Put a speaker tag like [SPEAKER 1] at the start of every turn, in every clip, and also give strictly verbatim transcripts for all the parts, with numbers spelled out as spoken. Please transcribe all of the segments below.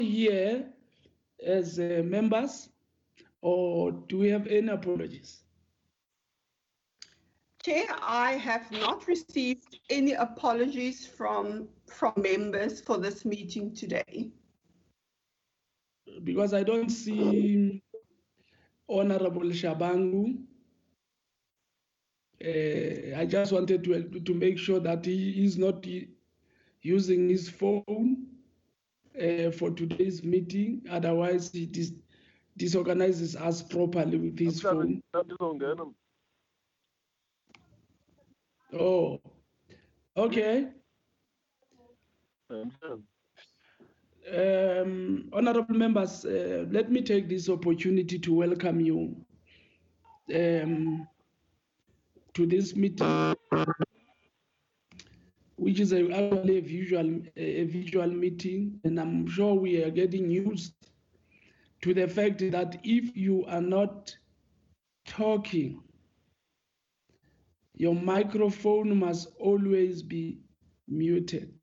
[SPEAKER 1] here as uh, members, or do we have any apologies?
[SPEAKER 2] Chair, I have not received any apologies from, from members for this meeting today.
[SPEAKER 1] Because I don't see Honorable Shabangu. Uh, I just wanted to, to make sure that he is not using his phone uh, for today's meeting. Otherwise, he dis disorganizes us properly with his phone. Oh, okay. Um, honorable members, uh, let me take this opportunity to welcome you um, to this meeting, which is a, actually a visual, a visual meeting, and I'm sure we are getting used to the fact that if you are not talking, your microphone must always be muted.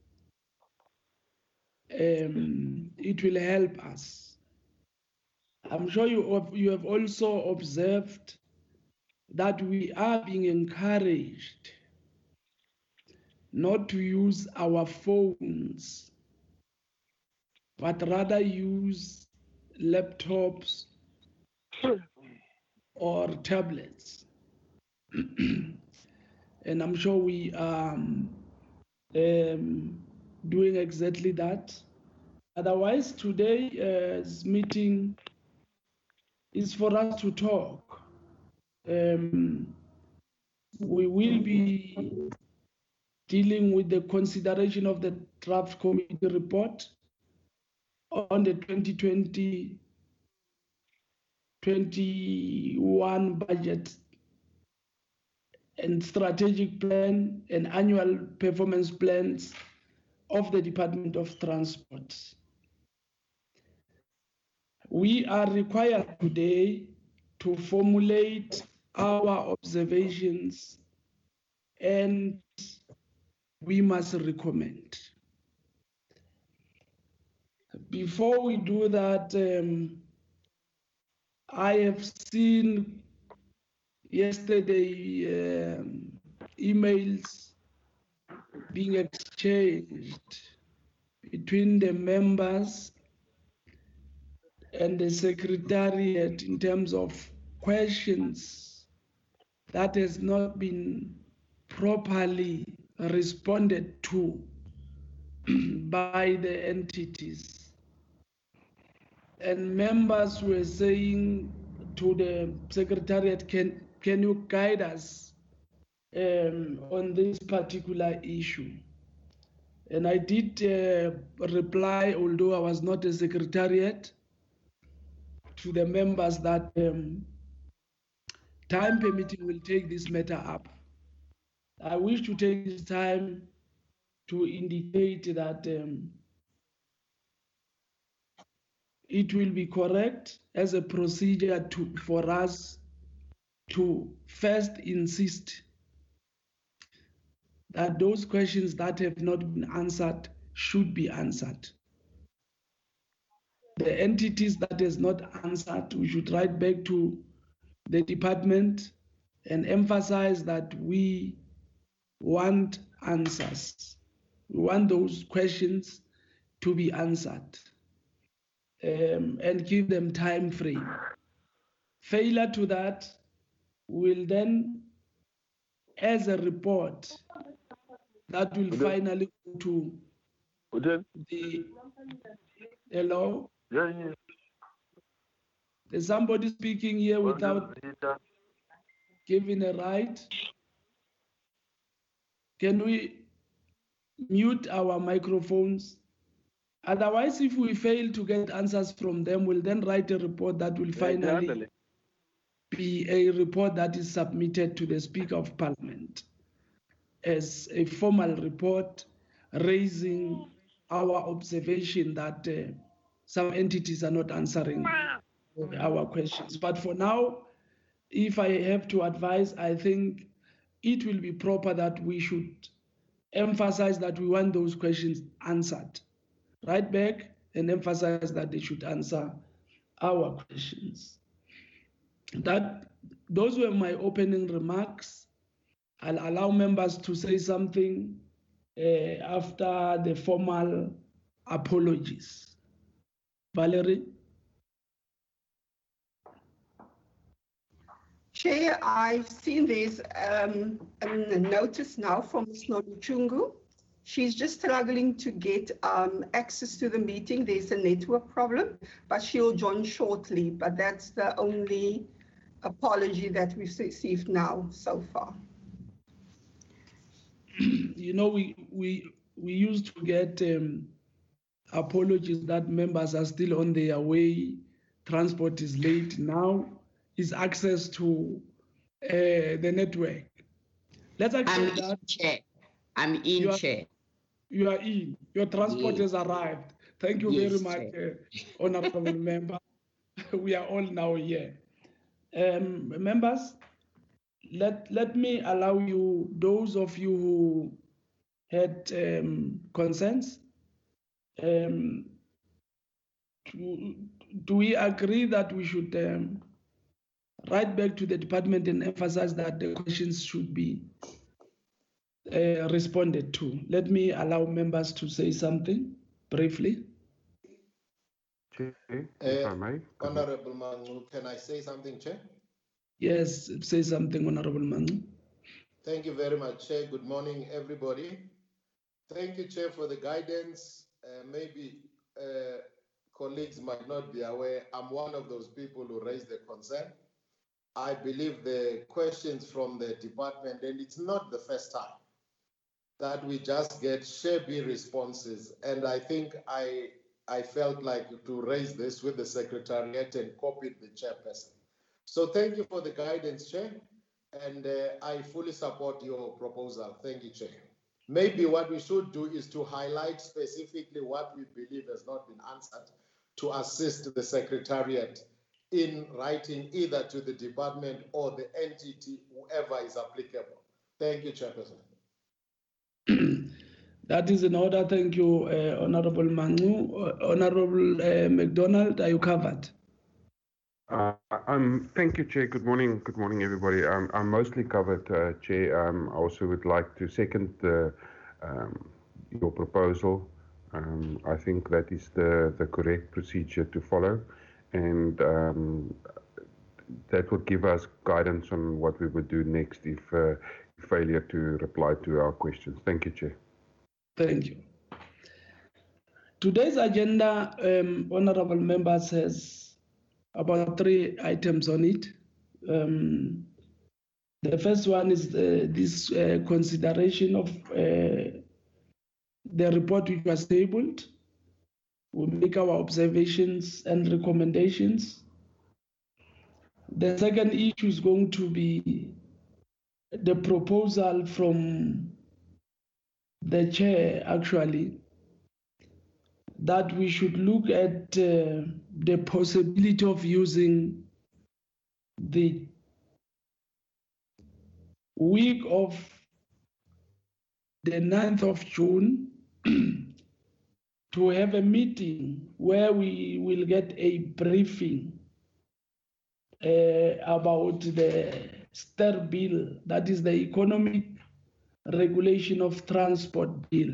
[SPEAKER 1] Um, it will help us. I'm sure you have, you have also observed that we are being encouraged not to use our phones, but rather use laptops or tablets. And I'm sure we are um, um, doing exactly that. Otherwise, today's meeting is for us to talk. Um, we will be dealing with the consideration of the draft committee report on the twenty twenty twenty-one budget and strategic plan and annual performance plans of the Department of Transport. We are required today to formulate our observations, and we must recommend. Before we do that, um, I have seen yesterday um, emails being exchanged between the members and the secretariat in terms of questions that has not been properly responded to by the entities. And members were saying to the secretariat, can, can you guide us um, on this particular issue? And I did uh, reply, although I was not a secretariat, to the members that um, time permitting will take this matter up. I wish to take this time to indicate that um, it will be correct as a procedure to, for us to first insist that those questions that have not been answered should be answered. The entities that has not answered, we should write back to the department and emphasize that we want answers. We want those questions to be answered um, and give them time frame. Failure to that will then, as a report, that will finally go to the, hello?
[SPEAKER 3] Yeah, yeah.
[SPEAKER 1] There's somebody speaking here without giving a right. Can we mute our microphones? Otherwise, if we fail to get answers from them, we'll then write a report that will finally be a report that is submitted to the Speaker of Parliament as a formal report raising our observation that uh, some entities are not answering our questions. But for now, if I have to advise, I think it will be proper that we should emphasize that we want those questions answered. Right back, and emphasized that they should answer our questions. That those were my opening remarks. I'll allow members to say something uh, after the formal apologies. Valerie?
[SPEAKER 2] Chair, I've seen there's um, a notice now from Miz Noduchungu. She's just struggling to get um, access to the meeting. There's a network problem, but she'll join shortly. But that's the only apology that we've received now so far.
[SPEAKER 1] You know, we we we used to get um, apologies that members are still on their way, transport is late. Now is access to uh, the network. Let's accept
[SPEAKER 3] I'm
[SPEAKER 1] that.
[SPEAKER 3] in, Chair. I'm in,
[SPEAKER 1] you are,
[SPEAKER 3] Chair.
[SPEAKER 1] You are in. Your transport
[SPEAKER 3] yes.
[SPEAKER 1] has arrived. Thank you
[SPEAKER 3] yes,
[SPEAKER 1] very much, uh, honorable member. We are all now here. Um, members, let, let me allow you, those of you who had um, concerns, um, to, do we agree that we should um, write back to the department and emphasize that the questions should be uh, responded to? Let me allow members to say something briefly.
[SPEAKER 4] Chair, if uh, I may.
[SPEAKER 5] Honorable Manu, can I say something, Chair?
[SPEAKER 1] Yes, say something, Honorable Manu.
[SPEAKER 5] Thank you very much, Chair. Good morning, everybody. Thank you, Chair, for the guidance. Uh, maybe uh, colleagues might not be aware, I'm one of those people who raised the concern. I believe the questions from the department, and it's not the first time that we just get shabby responses. And I think I, I felt like to raise this with the Secretariat and copy the chairperson. So thank you for the guidance, Chair. And uh, I fully support your proposal. Thank you, Chair. Maybe what we should do is to highlight specifically what we believe has not been answered to assist the Secretariat in writing either to the department or the entity, whoever is applicable. Thank you, Chairperson.
[SPEAKER 1] That is in order. Thank you, uh, Honorable Manu. Uh, Honorable uh, McDonald, are you covered?
[SPEAKER 4] Uh, um, thank you, Chair. Good morning. Good morning, everybody. Um, I'm mostly covered, uh, Chair. Um, I also would like to second the, um, your proposal. Um, I think that is the, the correct procedure to follow, and um, that would give us guidance on what we would do next if uh, failure to reply to our questions. Thank you, Chair.
[SPEAKER 1] Thank you. Today's agenda, um, honorable members, has about three items on it. Um, the first one is the, this uh, consideration of uh, the report which was tabled. We make our observations and recommendations. The second issue is going to be the proposal from the chair, actually, that we should look at uh, the possibility of using the week of the ninth of June to have a meeting where we will get a briefing uh, about the S T E R bill, that is the Economic Regulation of Transport bill.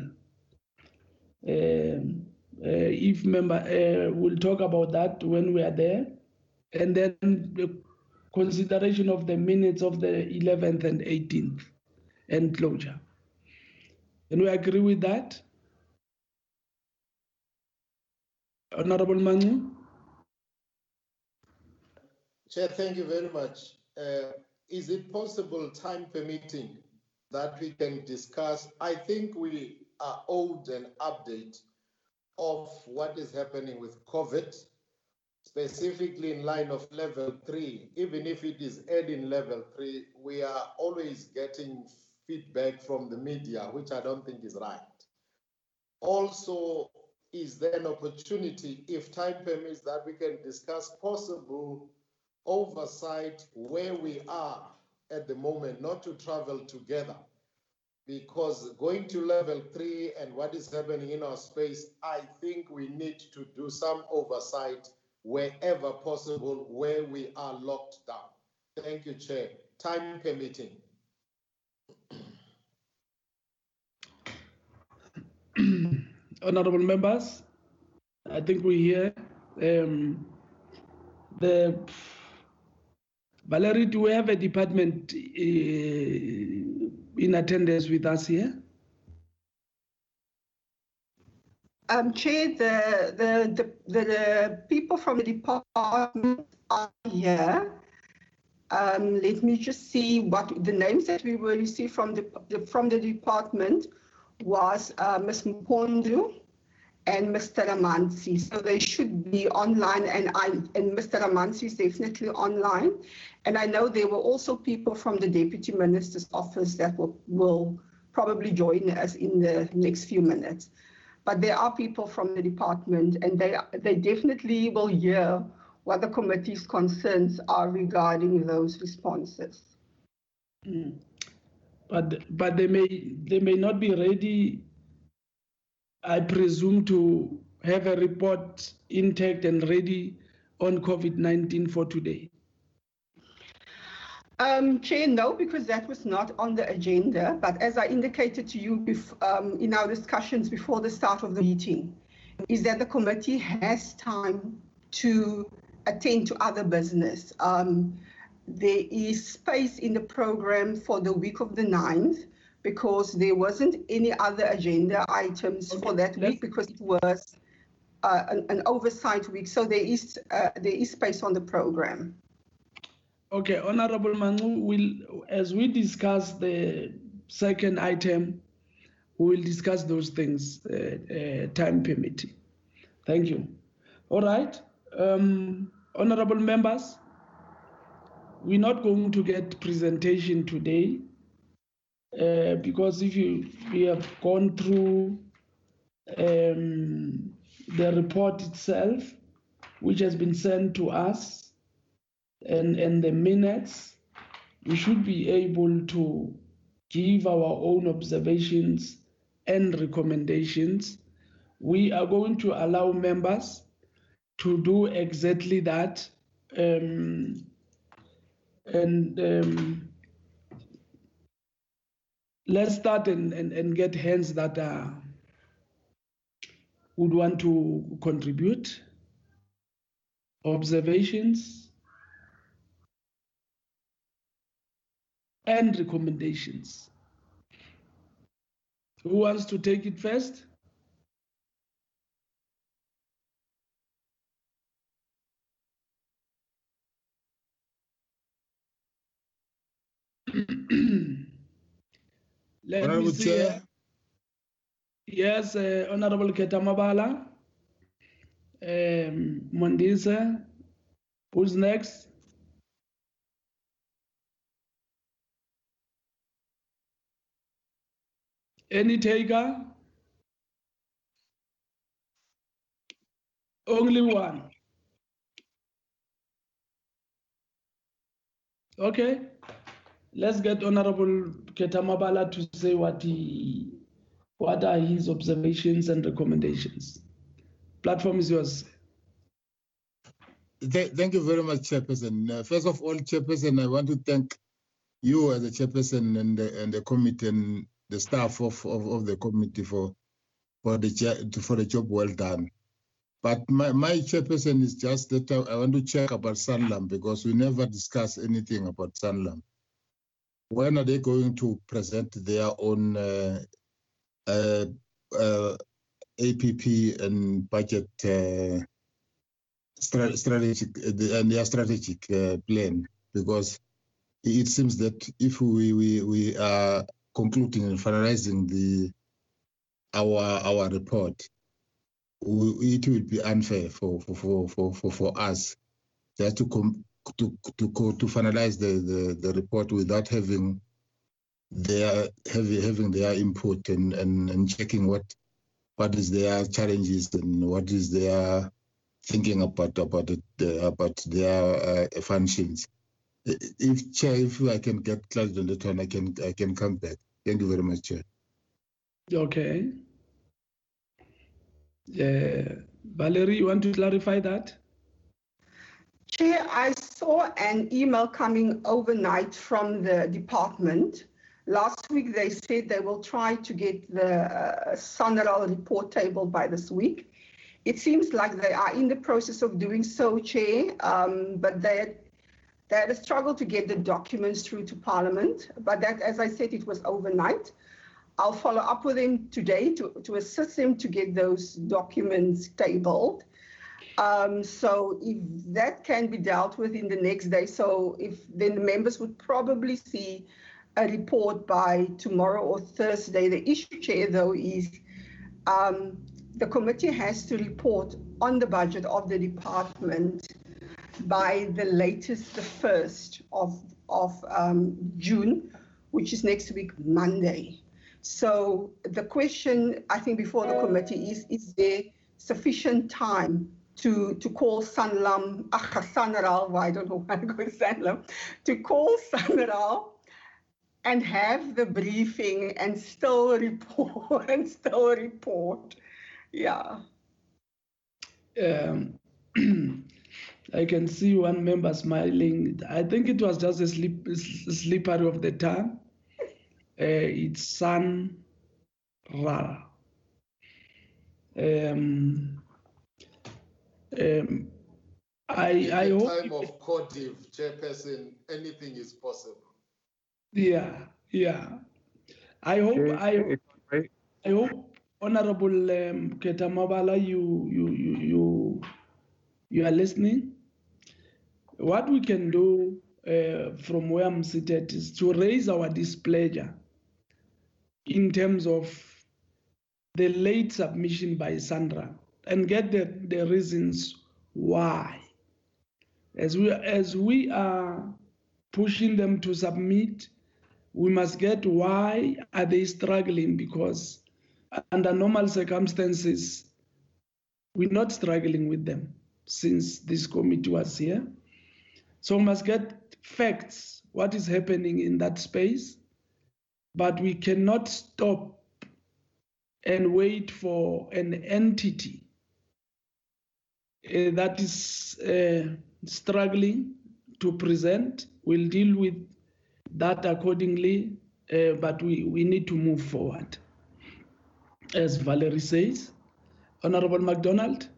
[SPEAKER 1] Um, uh, if member, uh, we'll talk about that when we are there, and then the consideration of the minutes of the eleventh and eighteenth and closure. Can we agree with that? Honorable Manu?
[SPEAKER 5] Chair, thank you very much. Uh, is it possible, time permitting, that we can discuss? I think we are owed an update of what is happening with COVID, specifically in line of level three. Even if it is adding level three, we are always getting feedback from the media, which I don't think is right. Also, is there an opportunity, if time permits, that we can discuss possible oversight where we are at the moment, not to travel together, because going to level three and what is happening in our space, I think we need to do some oversight wherever possible where we are locked down. Thank you, Chair. Time permitting.
[SPEAKER 1] Honorable members, I think we hear um, the Valerie, do we have a department uh, in attendance with us here?
[SPEAKER 2] Um, Chair, the, the, the, the, the people from the department are here. Um, let me just see what the names that we will receive from the, the from the department was uh, Miz Mpondu and Mister Ramansi. So they should be online, and I and Mister Ramansi is definitely online. And I know there were also people from the Deputy Minister's office that will, will probably join us in the next few minutes. But there are people from the department, and they they definitely will hear what the committee's concerns are regarding those responses.
[SPEAKER 1] Mm. But but they may they may not be ready, I presume, to have a report intact and ready on COVID nineteen for today.
[SPEAKER 2] Um, Chair, no, because that was not on the agenda. But as I indicated to you bef um, in our discussions before the start of the meeting, is that the committee has time to attend to other business. Um, there is space in the program for the week of the ninth because there wasn't any other agenda items okay, for that week because it was uh, an, an oversight week. So there is uh, there is space on the program.
[SPEAKER 1] Okay, Honorable Mangu, will, as we discuss the second item, we will discuss those things, uh, uh, time permitting. Thank you. All right, um, honorable members, we're not going to get presentation today uh, because if you we have gone through um, the report itself, which has been sent to us, and, and the minutes, we should be able to give our own observations and recommendations. We are going to allow members to do exactly that. Um, and um, let's start and, and, and get hands that uh, would want to contribute. Observations and recommendations. Who wants to take it first? Let
[SPEAKER 3] Honorable
[SPEAKER 1] me see.
[SPEAKER 3] Chair.
[SPEAKER 1] Yes, uh, Honorable Ketamabala. Um, Mondisa. Who's next? Any taker? Only one. Okay. Let's get Honorable Ketamabala to say what he, what are his observations and recommendations. Platform is yours.
[SPEAKER 3] Th thank you very much, Chairperson. Uh, first of all, Chairperson, I want to thank you as a Chairperson and the, and the committee and the staff of, of, of the committee for for the for the job well done. But my, my Chairperson is just that I, I want to check about Sanlam because we never discuss anything about Sanlam. When are they going to present their own uh, uh, uh, A P P and budget uh, strategic and their strategic uh, plan? Because it seems that if we we, we are concluding and finalizing the our our report, we, it will be unfair for for for for, for us just to come to to go to finalize the, the the report without having their having having their input and and, and checking what what is their challenges and what is their thinking about about it, uh, about their uh, functions. If Chair, if I can get clarity on that one, I can I can come back. Thank you very much, Chair.
[SPEAKER 1] Okay. Uh, Valerie, you want to clarify that?
[SPEAKER 2] Chair, I saw an email coming overnight from the department. Last week, they said they will try to get the uh, SANRAL report table by this week. It seems like they are in the process of doing so, Chair, um, but they, they had a struggle to get the documents through to Parliament. But that, as I said, it was overnight. I'll follow up with them today to, to assist them to get those documents tabled. Um, so if that can be dealt with in the next day, so if then the members would probably see a report by tomorrow or Thursday. The issue, Chair, though, is um, the committee has to report on the budget of the department by the latest, the first of, of um, June, which is next week, Monday. So the question, I think, before the committee is, is there sufficient time to, to call Sanlam, uh, SANRAL, well, I don't know why I go Sanlam, to call SANRAL and have the briefing and still report, and still report, yeah.
[SPEAKER 1] Um, I can see one member smiling. I think it was just a slip, slippery of the tongue. Uh, it's San Ra. Um, um, I,
[SPEAKER 5] In
[SPEAKER 1] I
[SPEAKER 5] the
[SPEAKER 1] hope.
[SPEAKER 5] time of Codiv, Chairperson, anything is possible.
[SPEAKER 1] Yeah, yeah. I hope.
[SPEAKER 4] Chair,
[SPEAKER 1] I,
[SPEAKER 4] if I may,
[SPEAKER 1] I hope, Honorable um, Ketamabala, you, you, you, you, you are listening. What we can do uh, from where I'm seated is to raise our displeasure in terms of the late submission by Sandra and get the, the reasons why. As we, as we are pushing them to submit, we must get why are they struggling, because under normal circumstances, we're not struggling with them since this committee was here. So we must get facts, what is happening in that space, but we cannot stop and wait for an entity uh, that is uh, struggling to present. We'll deal with that accordingly, uh, but we, we need to move forward. As Valerie says, Honorable MacDonald.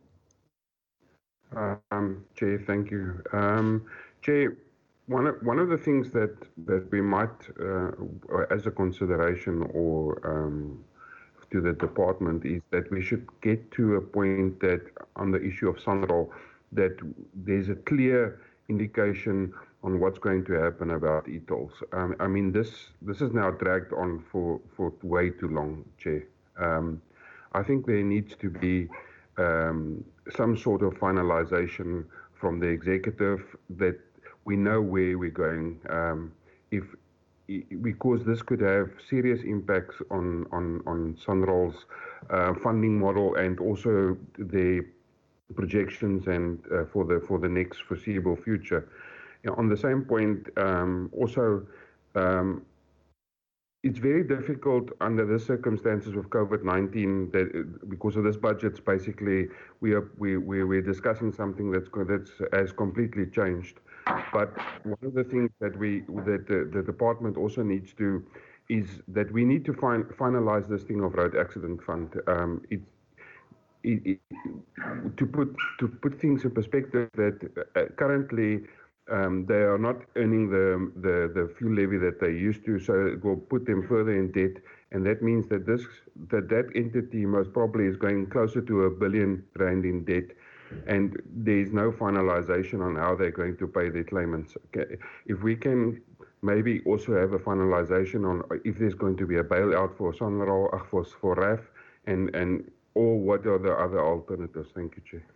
[SPEAKER 4] Um, Chair, thank you. Um, Chair, one of, one of the things that, that we might, uh, as a consideration or um, to the department, is that we should get to a point that on the issue of SANRAL, that there's a clear indication on what's going to happen about E T Os. Um, I mean, this this is now dragged on for, for way too long, Chair. Um, I think there needs to be um, some sort of finalization from the executive that we know where we're going. Um, if because this could have serious impacts on on on SANRAL's uh, funding model and also the projections and uh, for the for the next foreseeable future. You know, on the same point, um, also. Um, It's very difficult under the circumstances of COVID nineteen that because of this budget's basically we are we, we we're discussing something that's that's has completely changed. But one of the things that we that the, the department also needs to is that we need to find finalize this thing of road accident fund. Um, it, it, it, to put to put things in perspective, that uh, currently. Um, they are not earning the, the, the fuel levy that they used to, so it will put them further in debt, and that means that this that that entity most probably is going closer to a billion rand in debt, and there is no finalization on how they're going to pay their claimants. Okay. If we can maybe also have a finalization on if there's going to be a bailout for SANRAL, for for R A F, and and or what are the other alternatives. Thank you, Chair.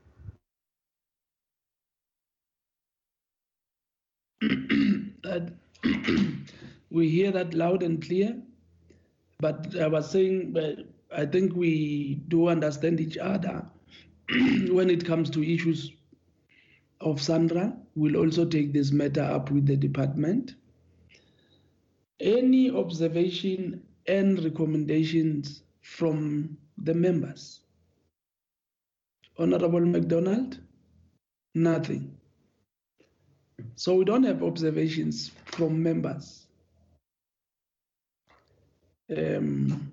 [SPEAKER 1] We hear that loud and clear, but I was saying, I think we do understand each other when it comes to issues of Sandra. We'll also take this matter up with the department. Any observation and recommendations from the members. Honorable McDonald, nothing. So we don't have observations from members. Um,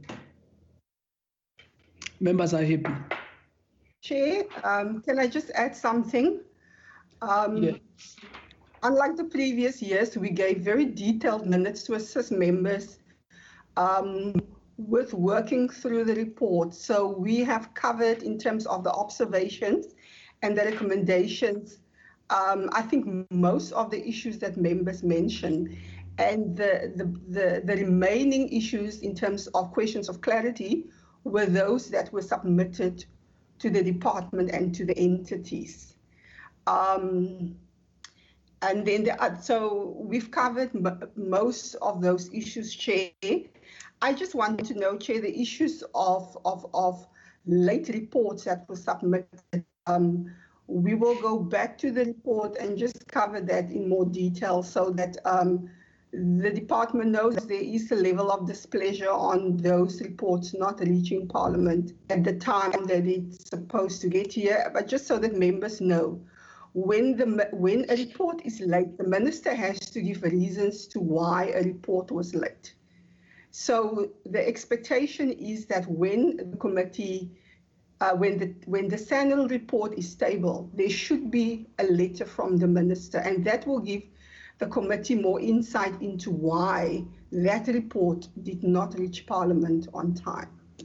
[SPEAKER 1] members are happy.
[SPEAKER 2] Chair, um, can I just add something? Um,
[SPEAKER 1] yes.
[SPEAKER 2] Unlike the previous years, we gave very detailed minutes to assist members um, with working through the report. So we have covered in terms of the observations and the recommendations, um, I think most of the issues that members mentioned, and the, the, the, the remaining issues in terms of questions of clarity were those that were submitted to the department and to the entities. Um, and then, the, so we've covered most of those issues, Chair. I just want to know, Chair, the issues of, of, of late reports that were submitted. Um, we will go back to the report and just cover that in more detail so that um, the department knows there is a level of displeasure on those reports not reaching Parliament at the time that it's supposed to get here, but just so that members know. When, the, when a report is late, the minister has to give reasons to why a report was late. So the expectation is that when the committee, uh, when the when the SANEL report is stable, there should be a letter from the minister, and that will give the committee more insight into why that report did not reach Parliament on time.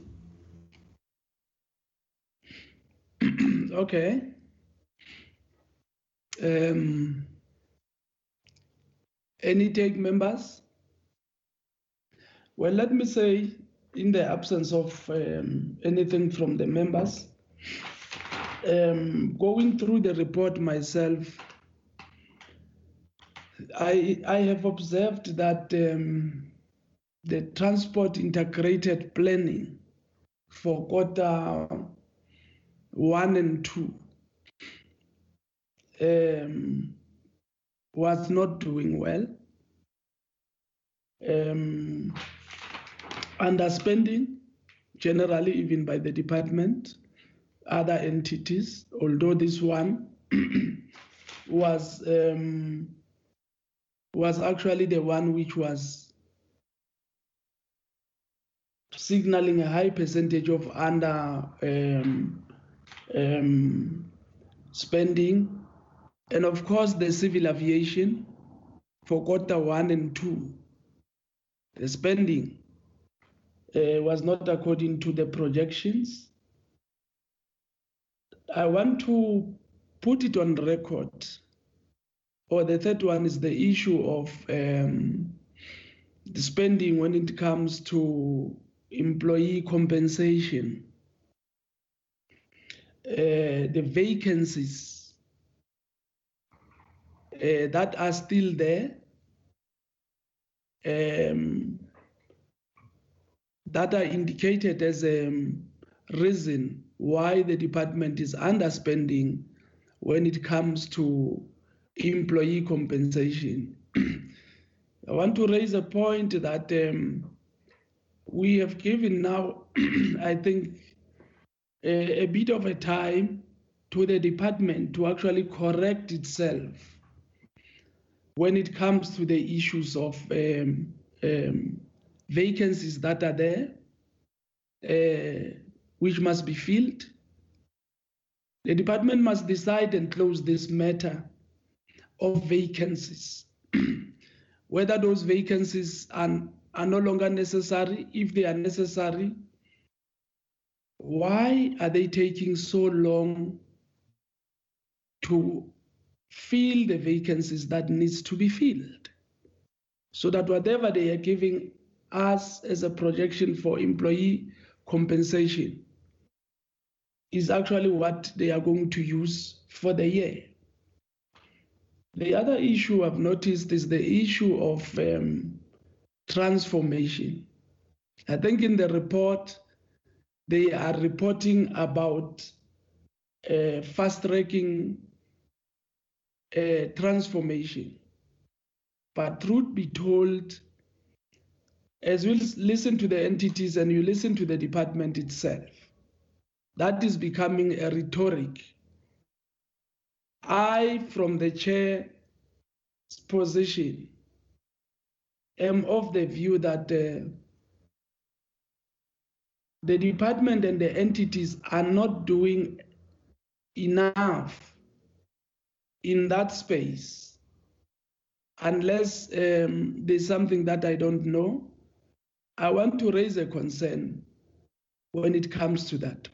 [SPEAKER 1] Okay. Um, any take, members? Well, let me say, in the absence of um, anything from the members, um, going through the report myself, I, I have observed that um, the transport integrated planning for quarter one and two um, was not doing well. Um, underspending, generally, even by the department, other entities, although this one was um, was actually the one which was signaling a high percentage of under um, um, spending, and of course the civil aviation for quarter one and two, the spending uh, was not according to the projections. I want to put it on record. Or the third one is the issue of um, the spending when it comes to employee compensation. Uh, the vacancies uh, that are still there, um, that are indicated as a um, reason why the department is underspending when it comes to employee compensation. I want to raise a point that um, we have given now, I think, a, a bit of a time to the department to actually correct itself when it comes to the issues of um, um, vacancies that are there, uh, which must be filled. The department must decide and close this matter of vacancies, whether those vacancies are, are no longer necessary. If they are necessary, why are they taking so long to fill the vacancies that needs to be filled? So that whatever they are giving us as a projection for employee compensation is actually what they are going to use for the year. The other issue I've noticed is the issue of um, transformation. I think in the report, they are reporting about uh, fast-tracking uh, transformation. But truth be told, as we listen to the entities and you listen to the department itself, that is becoming a rhetoric. I, from the chair's position, am of the view that uh, the department and the entities are not doing enough in that space, unless um, there's something that I don't know. I want to raise a concern when it comes to that,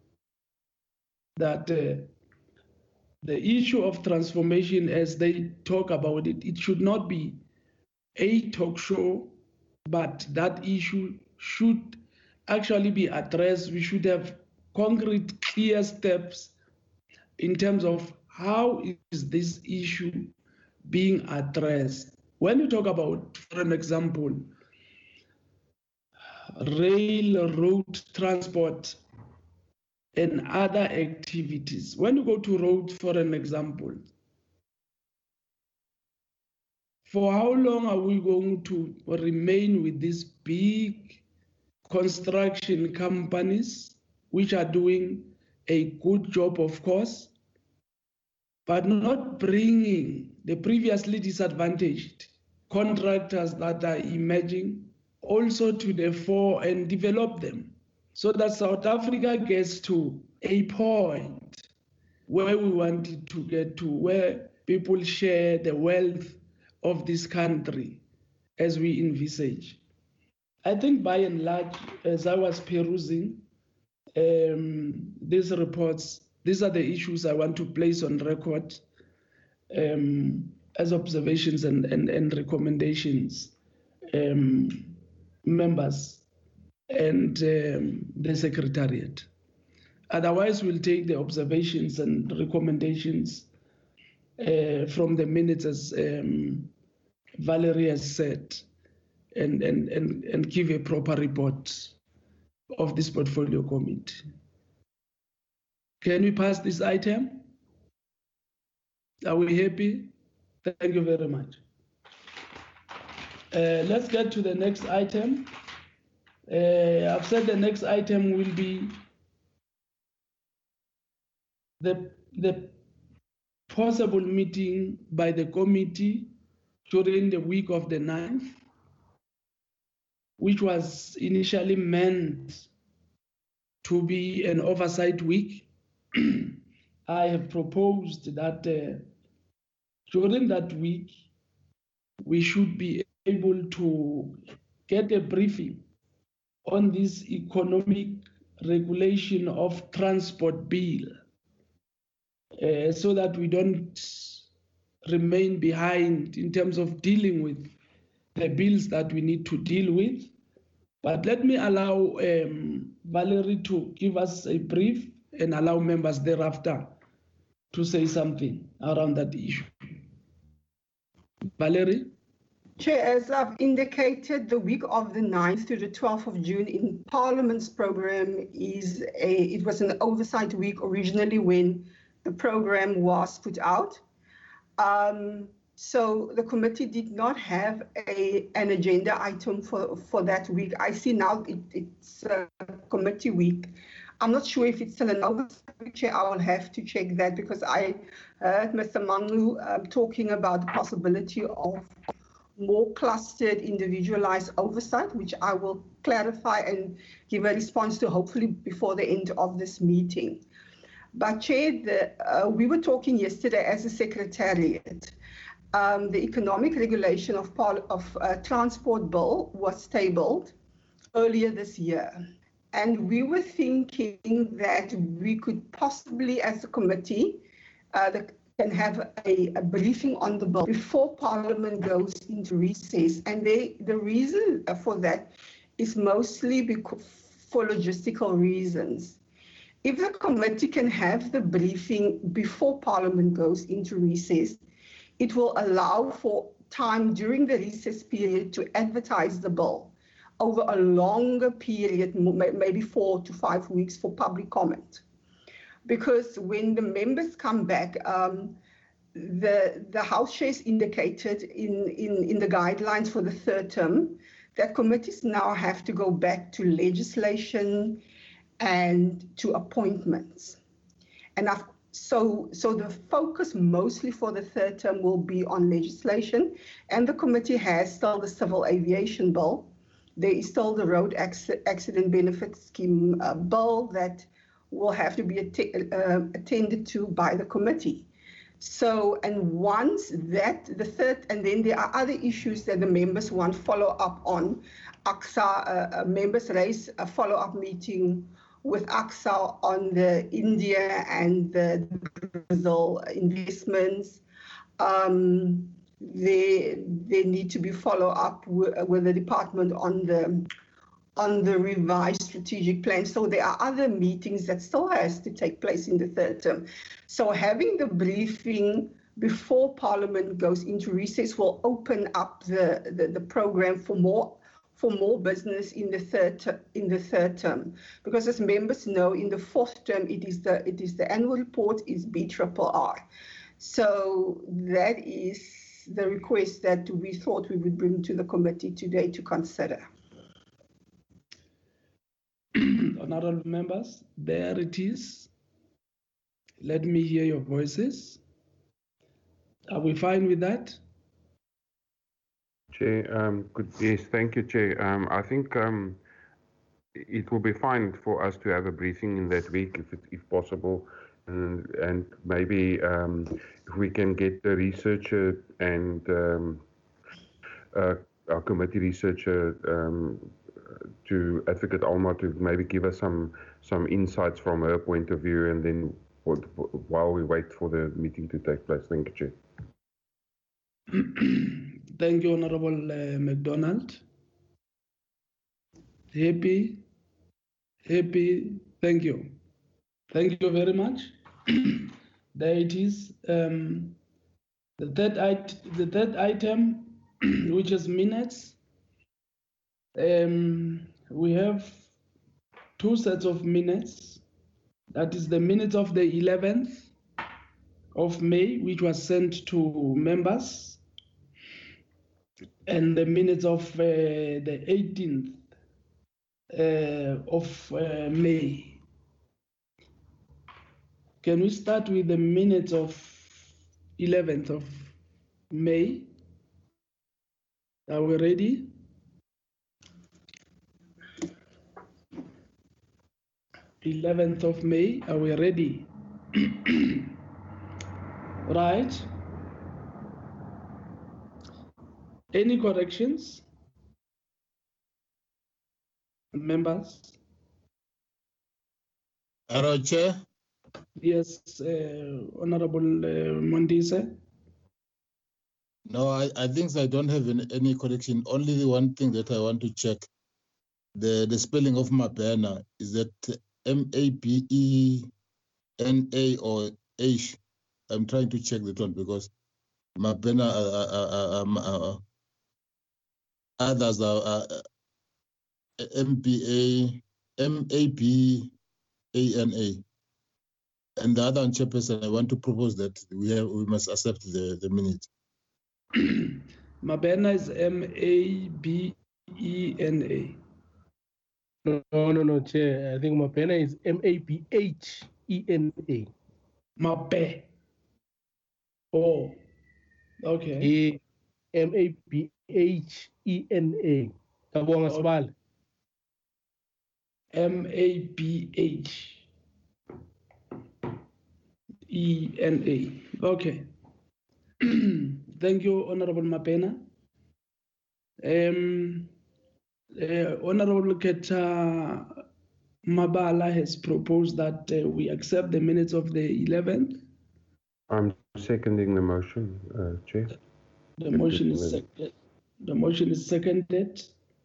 [SPEAKER 1] that uh, the issue of transformation, as they talk about it, it should not be a talk show, but that issue should actually be addressed. We should have concrete, clear steps in terms of how is this issue being addressed. When you talk about, for an example, rail, road transport, and other activities. When you go to roads, for an example, for how long are we going to remain with these big construction companies, which are doing a good job, of course, but not bringing the previously disadvantaged contractors that are emerging also to the fore and develop them, so that South Africa gets to a point where we want it to get to, where people share the wealth of this country as we envisage. I think by and large, as I was perusing um, these reports, these are the issues I want to place on record um, as observations and, and, and recommendations, um, members and um, the Secretariat. Otherwise, we'll take the observations and recommendations uh, from the minutes, as um, Valerie has said, and, and, and, and give a proper report of this portfolio committee. Can we pass this item? Are we happy? Thank you very much. Uh, let's get to the next item. Uh, I've said the next item will be the, the possible meeting by the committee during the week of the ninth, which was initially meant to be an oversight week. I have proposed that uh, during that week, we should be able to get a briefing on this economic regulation of transport bill, uh, so that we don't remain behind in terms of dealing with the bills that we need to deal with. But let me allow um, Valerie to give us a brief and allow members thereafter to say something around that issue. Valerie?
[SPEAKER 2] Chair, as I've indicated, the week of the ninth to the twelfth of June in Parliament's program is a, it was an oversight week originally when the program was put out. Um, so the committee did not have a, an agenda item for, for that week. I see now it, it's a committee week. I'm not sure if it's still an oversight week, Chair. I will have to check that, because I heard Mister Mangu um, talking about the possibility of more clustered, individualized oversight, which I will clarify and give a response to hopefully before the end of this meeting. But Chair, the, uh, we were talking yesterday as a secretariat. Um, the economic regulation of, of uh, transport bill was tabled earlier this year. And we were thinking that we could possibly, as a committee, uh, the, can have a, a briefing on the bill before Parliament goes into recess. And they, the reason for that is mostly because, for logistical reasons. If the committee can have the briefing before Parliament goes into recess, it will allow for time during the recess period to advertise the bill over a longer period, maybe four to five weeks for public comment. Because when the members come back, um, the, the House chairs indicated in, in, in the guidelines for the third term that committees now have to go back to legislation and to appointments. And I've, so, so the focus mostly for the third term will be on legislation, and the committee has still the civil aviation bill. There is still the road accident benefit scheme uh, bill that will have to be att uh, attended to by the committee. So, and once that, the third, and then there are other issues that the members want follow up on. A C S A, uh, uh, members raise a follow-up meeting with A C S A on the India and the Brazil investments. Um, there, there need to be follow-up with the department on the on the revised strategic plan. So there are other meetings that still has to take place in the third term. So having the briefing before Parliament goes into recess will open up the, the, the program for more for more business in the third in the third term. Because as members know, in the fourth term it is the it is the annual report is B R R R. So that is the request that we thought we would bring to the committee today to consider.
[SPEAKER 1] Honorable members, there it is. Let me hear your voices. Are we fine with that?
[SPEAKER 4] Chair, um, good, yes, thank you, Chair. Um, I think um, it will be fine for us to have a briefing in that week, if, it, if possible, and, and maybe um, if we can get the researcher and um, uh, our committee researcher um, to Advocate Alma to maybe give us some some insights from her point of view, and then while we wait for the meeting to take place. Thank you, Chair.
[SPEAKER 1] Thank you, Honorable uh, McDonald. Happy, happy, thank you. Thank you very much. There it is. Um, the, third it the third item, which is minutes. Um, we have two sets of minutes. That is the minutes of the eleventh of May, which was sent to members, and the minutes of uh, the eighteenth uh, of uh, May. Can we start with the minutes of eleventh of May? Are we ready? eleventh of May, are we ready? Right. Any corrections? Members?
[SPEAKER 3] Hello, Chair.
[SPEAKER 1] Yes, uh, Honorable uh, Mondise.
[SPEAKER 3] No, I, I think I don't have any, any correction. Only the one thing that I want to check, the, the spelling of Mabena, is that M A B E N A or H? I'm trying to check that one because Mabena, uh, uh, uh, uh, others are uh, M B A, M A B A N A. And the other chairperson, I want to propose that we have, we must accept the, the minute.
[SPEAKER 1] Mabena is M A B E N A.
[SPEAKER 6] No, no, no, Chair. I think Mabena is M A B H E N A.
[SPEAKER 1] Mabe. Oh, okay.
[SPEAKER 6] M A B H E N A. Tabonga Sibale.
[SPEAKER 1] M A B H E N A. Okay. Thank you, Honorable Mabena. Um, uh, Honorable Keta Mabala has proposed that uh, we accept the minutes of the eleventh.
[SPEAKER 4] I'm seconding the motion, uh, Chair.
[SPEAKER 1] The motion is seconded. The motion is seconded.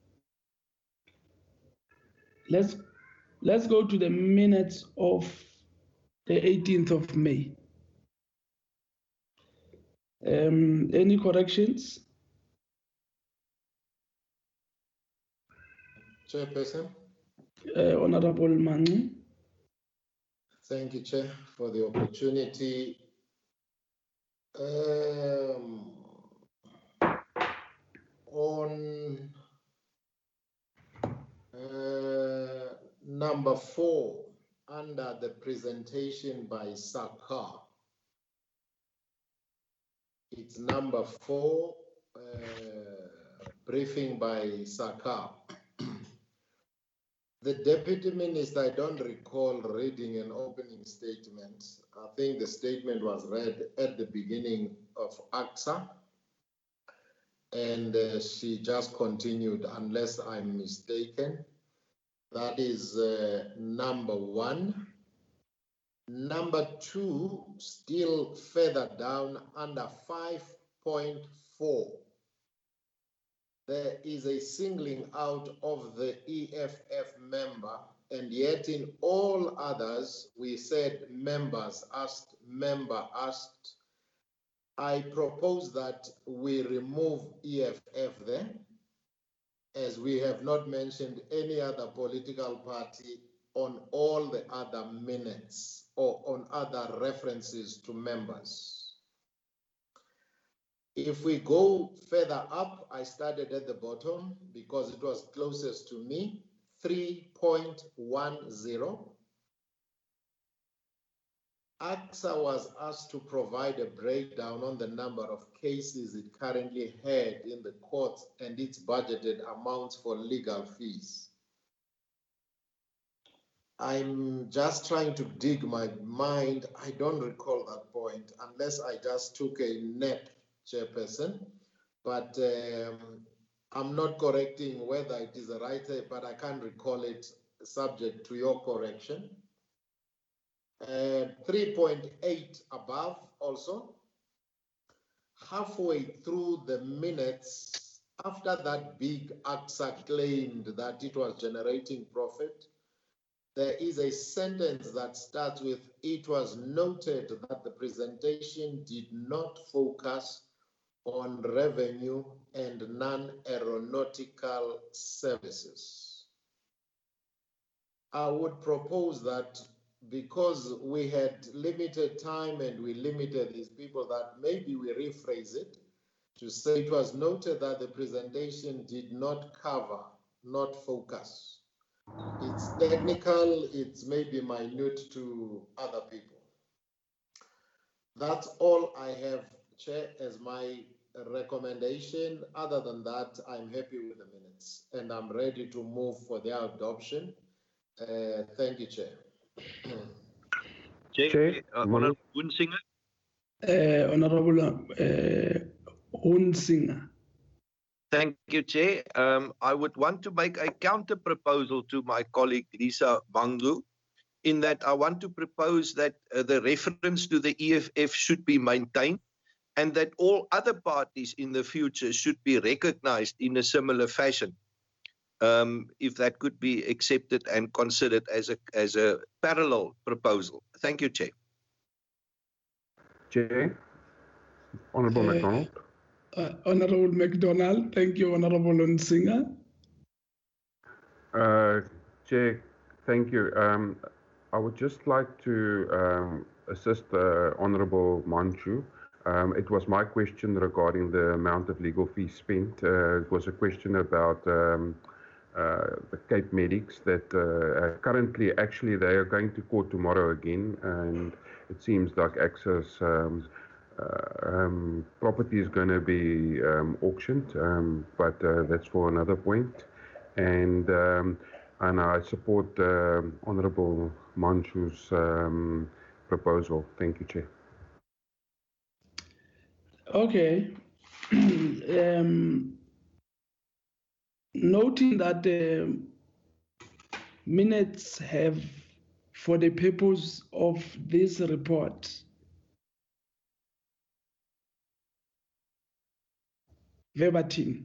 [SPEAKER 1] Let's let's go to the minutes of the eighteenth of May. Um, any corrections?
[SPEAKER 5] Chairperson.
[SPEAKER 1] Uh, Honorable Manu.
[SPEAKER 5] Thank you, Chair, for the opportunity. Um, on number four under the presentation by Saka. It's number four, uh, briefing by Saka. The Deputy Minister, I don't recall reading an opening statement. I think the statement was read at the beginning of A C T S A, and uh, she just continued, unless I'm mistaken. That is uh, number one. Number two, still further down under five point four. There is a singling out of the E F F member, and yet in all others, we said members asked, member asked. I propose that we remove E F F there, as we have not mentioned any other political party on all the other minutes or on other references to members. If we go further up, I started at the bottom because it was closest to me, three point one zero. A C T S A was asked to provide a breakdown on the number of cases it currently had in the courts and its budgeted amounts for legal fees. I'm just trying to dig my mind. I don't recall that point unless I just took a nap, Chairperson. But um, I'm not correcting whether it is a right, but I can't recall it subject to your correction. Uh, three point eight above also. Halfway through the minutes, after that big A C T S A claimed that it was generating profit, there is a sentence that starts with, it was noted that the presentation did not focus on revenue and non-aeronautical services. I would propose that because we had limited time and we limited these people, that maybe we rephrase it to say it was noted that the presentation did not cover, not focus. It's technical, it's maybe minute to other people. That's all I have, Chair, as my recommendation. Other than that, I'm happy with the minutes and I'm ready to move for their adoption. Uh, thank you, Chair.
[SPEAKER 7] Chair,
[SPEAKER 4] Chair,
[SPEAKER 7] uh, Honorable Hunsinger.
[SPEAKER 1] Uh, Honorable uh, Hunsinger.
[SPEAKER 7] Thank you, Chair. Um, I would want to make a counter proposal to my colleague Lisa Bangu, in that I want to propose that uh, the reference to the E F F should be maintained and that all other parties in the future should be recognized in a similar fashion. Um, if that could be accepted and considered as a, as a parallel proposal. Thank you, Chair.
[SPEAKER 4] Chair, Honourable
[SPEAKER 1] Uh,
[SPEAKER 4] McDonald.
[SPEAKER 1] Uh, Honorable McDonald, thank you, Honorable Hunsinger.
[SPEAKER 4] Uh, Chair, thank you. Um, I would just like to um, assist the Honourable Manchu. Um, it was my question regarding the amount of legal fees spent. Uh, it was a question about um, uh, the Cape Medics that uh, currently, actually, they are going to court tomorrow again, and it seems like Access um, uh, um, property is going to be um, auctioned, um, but uh, that's for another point. And um, and I support uh, Honourable Manchu's um, proposal. Thank you, Chair.
[SPEAKER 1] Okay. um, noting that the minutes have, for the purpose of this report, verbatim,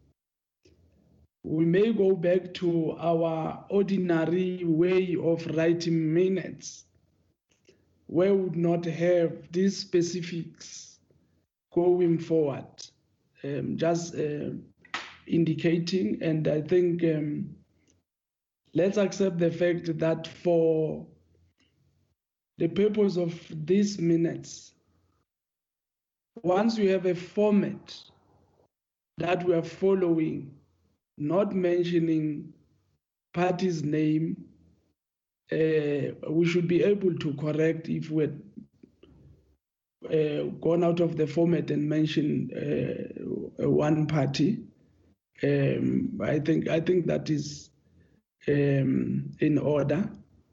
[SPEAKER 1] we may go back to our ordinary way of writing minutes, where we would not have these specifics going forward, um, just uh, indicating, and I think um, let's accept the fact that for the purpose of these minutes, once you have a format that we are following, not mentioning party's name, uh, we should be able to correct if we're uh, gone out of the format and mentioned uh, one party. Um, I think I think that is um, in order.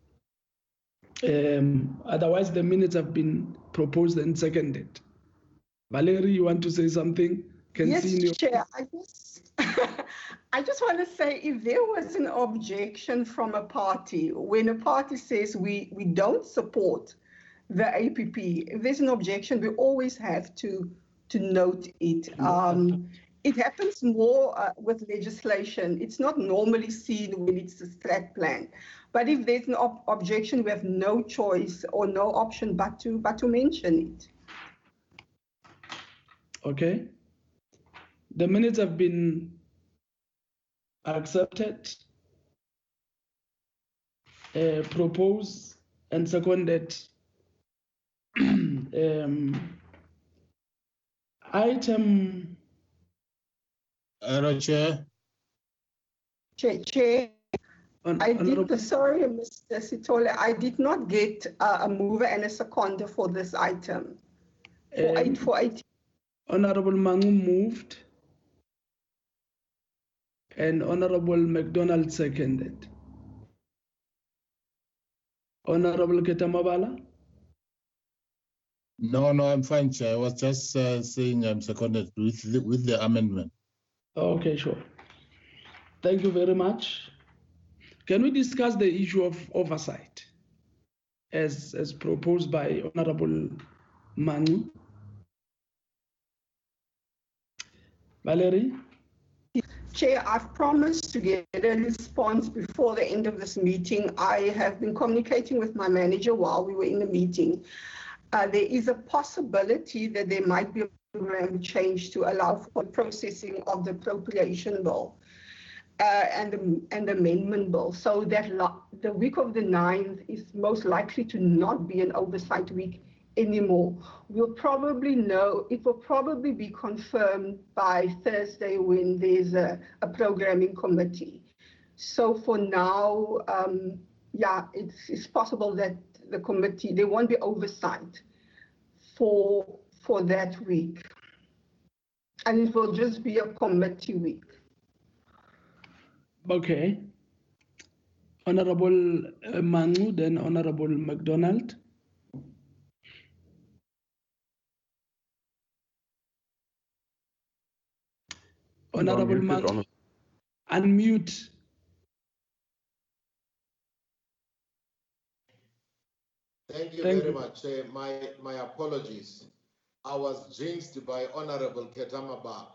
[SPEAKER 1] Um, otherwise, the minutes have been proposed and seconded. Valerie, you want to say something? Can
[SPEAKER 2] yes,
[SPEAKER 1] see your...
[SPEAKER 2] Chair. I just, I just want to say, if there was an objection from a party, when a party says we, we don't support the A P P, if there's an objection, we always have to, to note it. Um, it happens more uh, with legislation. It's not normally seen when it's a strat plan. But if there's an ob objection, we have no choice or no option but to, but to mention it.
[SPEAKER 1] Okay. The minutes have been accepted, uh, proposed and seconded. um, item.
[SPEAKER 3] Uh, Chair.
[SPEAKER 2] Chair, Chair.
[SPEAKER 1] On,
[SPEAKER 2] I did, the, sorry, Mister Sithole, I did not get uh, a mover and a seconder for this item. For um, eight, for eight.
[SPEAKER 1] Honorable Mangu moved and Honorable McDonald seconded. Honorable Ketamabala?
[SPEAKER 3] No, no, I'm fine, Chair. I was just uh, saying I'm seconded with the, with the amendment.
[SPEAKER 1] Okay, sure. Thank you very much. Can we discuss the issue of oversight as, as proposed by Honorable Manu? Valerie?
[SPEAKER 2] Chair, I've promised to get a response before the end of this meeting. I have been communicating with my manager while we were in the meeting. Uh, there is a possibility that there might be a program change to allow for processing of the appropriation bill. Uh, and, the, and the amendment bill, so that the week of the ninth is most likely to not be an oversight week anymore. We'll probably know, it will probably be confirmed by Thursday when there's a, a programming committee. So for now, um, yeah, it's, it's possible that the committee, there won't be oversight for, for that week. And it will just be a committee week.
[SPEAKER 1] Okay. Honorable uh, Manu, then Honorable McDonald. Honorable Manu, unmute.
[SPEAKER 5] Thank you Thank very you. much. Uh, my, my apologies. I was jinxed by Honorable Ketamabala.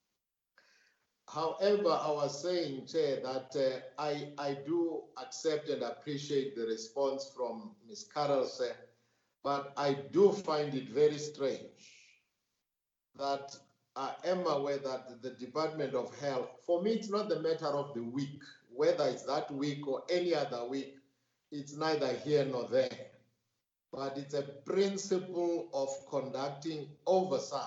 [SPEAKER 5] However, I was saying, Chair, that uh, I, I do accept and appreciate the response from Miz Carroll, sir, but I do find it very strange that I am aware that the Department of Health, for me, it's not the matter of the week, whether it's that week or any other week, it's neither here nor there, but it's a principle of conducting oversight.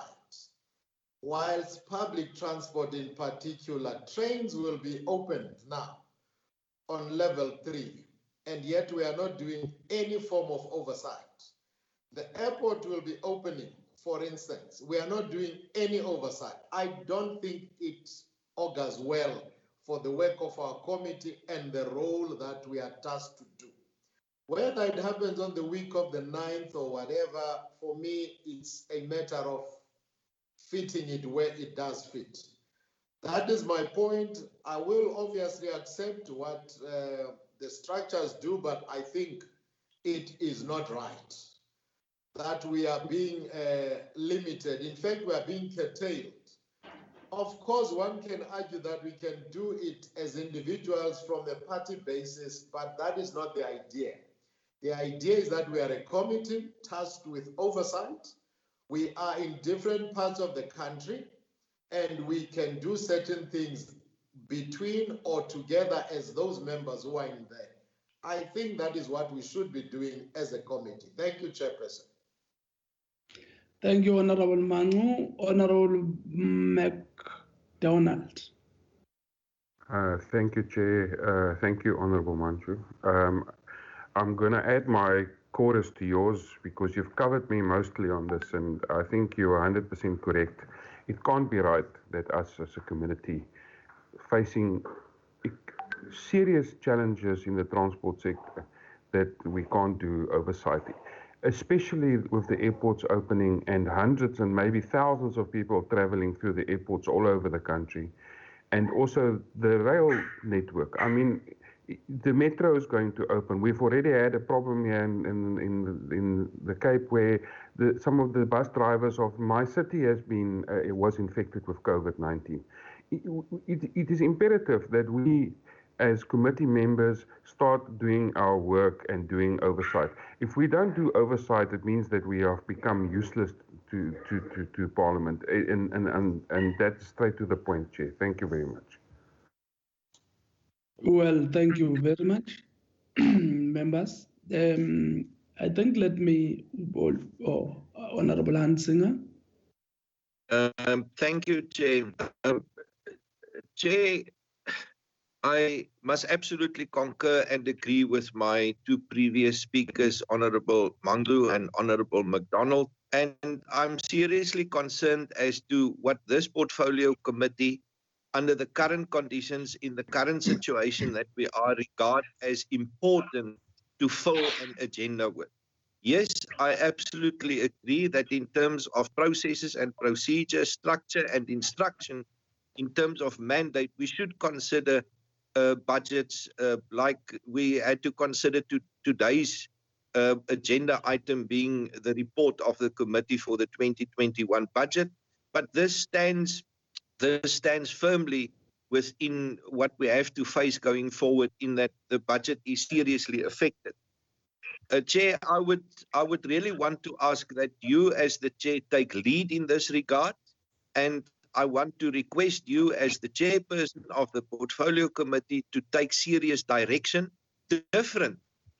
[SPEAKER 5] Whilst public transport in particular, trains will be opened now on level three, and yet we are not doing any form of oversight. The airport will be opening, for instance. We are not doing any oversight. I don't think it augurs well for the work of our committee and the role that we are tasked to do. Whether it happens on the week of the ninth or whatever, for me, it's a matter of fitting it where it does fit. That is my point. I will obviously accept what uh, the structures do, but I think it is not right that we are being uh, limited. In fact, we are being curtailed. Of course, one can argue that we can do it as individuals from a party basis, but that is not the idea. The idea is that we are a committee tasked with oversight. We are in different parts of the country, and we can do certain things between or together as those members who are in there. I think that is what we should be doing as a committee. Thank you, Chairperson.
[SPEAKER 1] Thank you, Honorable Manu. Honorable McDonald.
[SPEAKER 4] Uh, thank you, Chair. Uh, thank you, Honorable Manju. Um, I'm going to add my chorus to yours because you've covered me mostly on this, and I think you're one hundred percent correct. It can't be right that us as a community facing serious challenges in the transport sector that we can't do oversight, especially with the airports opening and hundreds and maybe thousands of people traveling through the airports all over the country, and also the rail network. I mean, the metro is going to open. We've already had a problem here in, in, in, in the Cape where the, some of the bus drivers of my city has been, uh, was infected with COVID nineteen. It, it, it is imperative that we as committee members start doing our work and doing oversight. If we don't do oversight, it means that we have become useless to, to, to, to Parliament. And, and, and, and that's straight to the point, Chair. Thank you very much.
[SPEAKER 1] Well, thank you very much, members. Um, I think let me, oh, Honorable Hansinger.
[SPEAKER 7] Um, thank you, Chair. Um, Chair, I must absolutely concur and agree with my two previous speakers, Honorable Mangu and Honorable McDonald. And I'm seriously concerned as to what this portfolio committee, under the current conditions, in the current situation that we are, regard as important to fill an agenda with. Yes, I absolutely agree that in terms of processes and procedure, structure and instruction, in terms of mandate, we should consider uh, budgets uh, like we had to consider to today's uh, agenda item being the report of the committee for the twenty twenty-one budget. But this stands This stands firmly within what we have to face going forward, in that the budget is seriously affected. Uh, Chair, I would, I would really want to ask that you as the Chair take lead in this regard, and I want to request you as the Chairperson of the Portfolio Committee to take serious direction different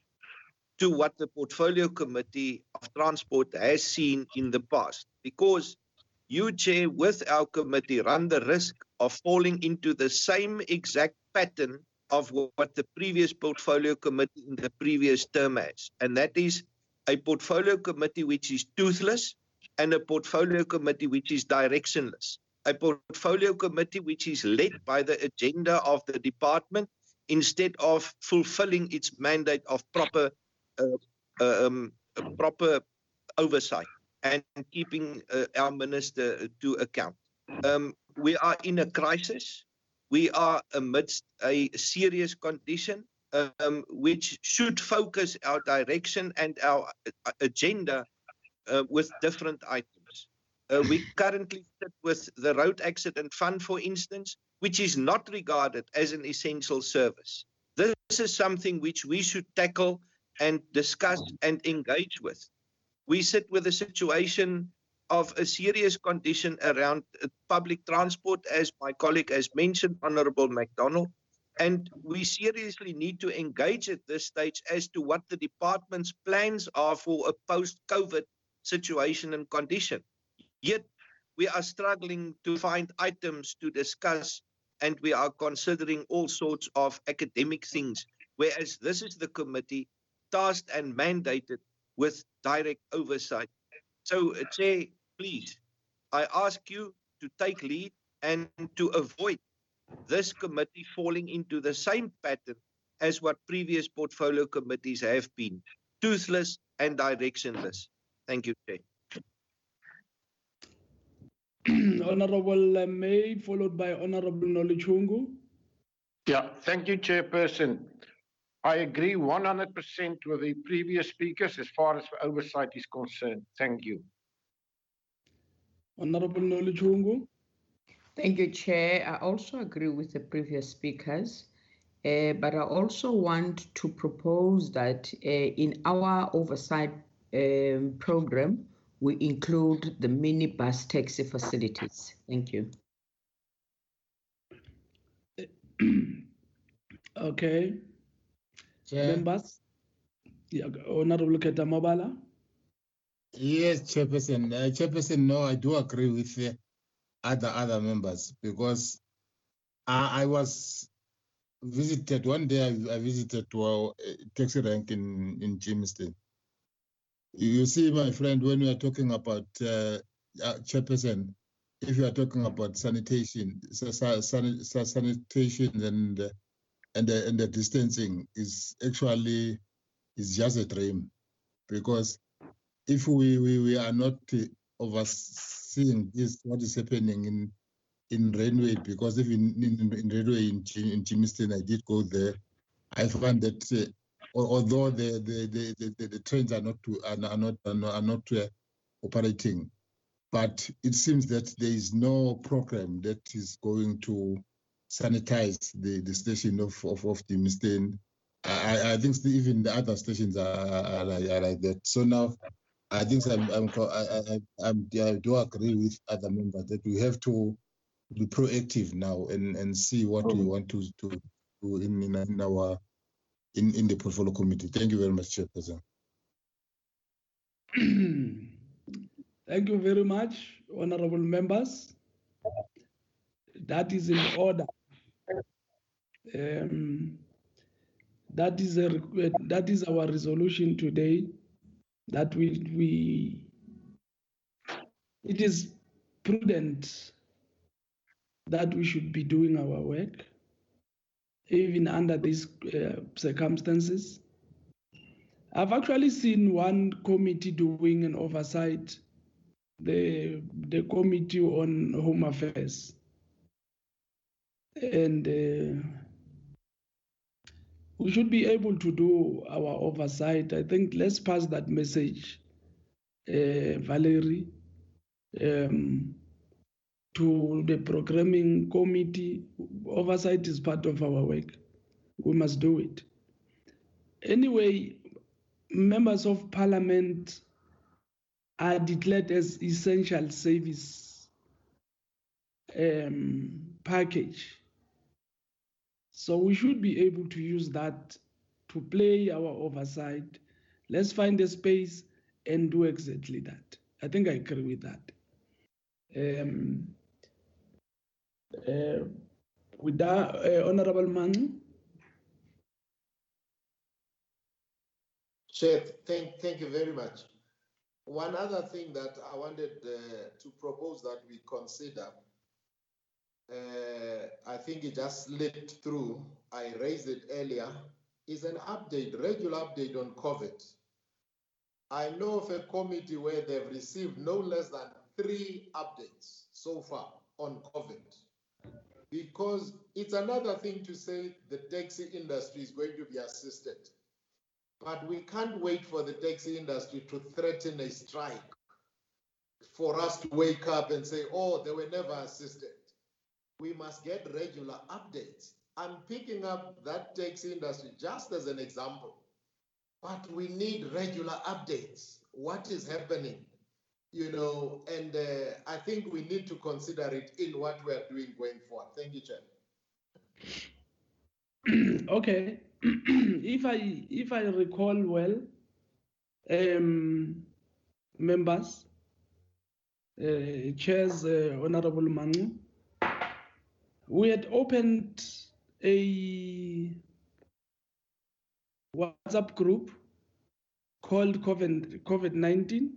[SPEAKER 7] to what the Portfolio Committee of Transport has seen in the past, because you, Chair, with our committee, run the risk of falling into the same exact pattern of what the previous portfolio committee in the previous term has. And that is a portfolio committee which is toothless and a portfolio committee which is directionless. A portfolio committee which is led by the agenda of the department instead of fulfilling its mandate of proper, uh, um, proper oversight and keeping uh, our minister to account. Um, we are in a crisis. We are amidst a serious condition, um, which should focus our direction and our agenda uh, with different items. Uh, we currently sit with the Road Accident Fund, for instance, which is not regarded as an essential service. This is something which we should tackle and discuss and engage with. We sit with a situation of a serious condition around public transport, as my colleague has mentioned, Honorable McDonald, and we seriously need to engage at this stage as to what the department's plans are for a post-COVID situation and condition. Yet we are struggling to find items to discuss, and we are considering all sorts of academic things, whereas this is the committee tasked and mandated with direct oversight. So, uh, Chair, please, I ask you to take lead and to avoid this committee falling into the same pattern as what previous portfolio committees have been, toothless and directionless. Thank you, Chair.
[SPEAKER 1] Honorable May, followed by Honorable Nolichungu.
[SPEAKER 8] Yeah, thank you, Chairperson. I agree one hundred percent with the previous speakers as far as oversight is concerned. Thank you.
[SPEAKER 1] Honorable Nolichungu.
[SPEAKER 9] Thank you, Chair. I also agree with the previous speakers, uh, but I also want to propose that uh, in our oversight um, program, we include the minibus taxi facilities. Thank you.
[SPEAKER 1] Okay.
[SPEAKER 3] Chair.
[SPEAKER 1] Members, yeah, Honorable Keta Mobala.
[SPEAKER 3] Yes, Chairperson. Uh, Chairperson, no, I do agree with uh, other other members because I, I was visited, one day I, I visited to our taxi rank in, in Germiston. You see, my friend, when we are talking about uh, uh, Chairperson, if you are talking about sanitation, san, sanitation and uh, and the, and the distancing is actually is just a dream, because if we we, we are not overseeing this, what is happening in in Rainway, because if in in, in Rainway in in Germiston, I did go there, I found that uh, although the the, the the the trains are not to, are not are not, are not uh, operating, but it seems that there is no program that is going to sanitize the, the station of of, of Germiston. I, I think even the other stations are, are, like, are like that. So now I think I'm, I'm, I, I, I'm, I do agree with other members that we have to be proactive now and, and see what we want to, to do in, in, in our in, in the portfolio committee. Thank you very much, Chairperson.
[SPEAKER 1] Thank you very much, honorable members. That is in order. Um, that is a that is our resolution today. That we we it is prudent that we should be doing our work, even under these uh, circumstances. I've actually seen one committee doing an oversight, the the committee on Home Affairs, and uh, we should be able to do our oversight. I think let's pass that message, uh, Valerie, um, to the programming committee. Oversight is part of our work. We must do it. Anyway, members of parliament are declared as essential service um, package. So we should be able to use that to play our oversight. Let's find a space and do exactly that. I think I agree with that. Um, uh, with that, uh, Honorable Mangu.
[SPEAKER 5] Chair, thank, thank you very much. One other thing that I wanted uh, to propose that we consider, uh, I think it just slipped through, I raised it earlier, is an update, regular update on COVID. I know of a committee where they've received no less than three updates so far on COVID. Because it's another thing to say the taxi industry is going to be assisted. But we can't wait for the taxi industry to threaten a strike for us to wake up and say, oh, they were never assisted. We must get regular updates. I'm picking up that taxi industry just as an example. But we need regular updates. What is happening? You know, and uh, I think we need to consider it in what we are doing going forward. Thank you, Chair.
[SPEAKER 1] Okay. if I if I recall well, um, members, uh, chairs, uh, Honorable Mangu, we had opened a WhatsApp group called COVID nineteen,